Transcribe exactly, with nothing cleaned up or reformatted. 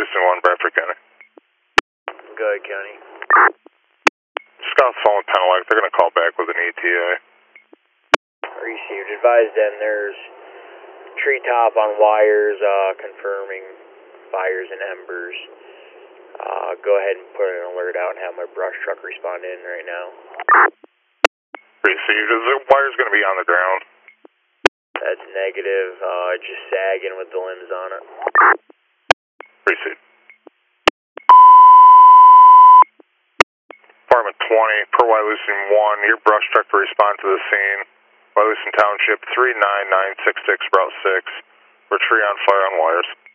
Wyalusing one, Bradford County. Go ahead, County. Scott's phone Penelec, they're going to call back with an E T A. Received. Advise them there's treetop on wires, uh, confirming fires and embers. Uh, go ahead and put an alert out and have my brush truck respond in right now. Received. Is the wires going to be on the ground? That's negative, uh, just sagging with the limbs on it. Received. Department twenty, per Wyalusing one, your brush truck to respond to the scene. Wyalusing Township three nine nine six six, Route six, for tree on fire on wires.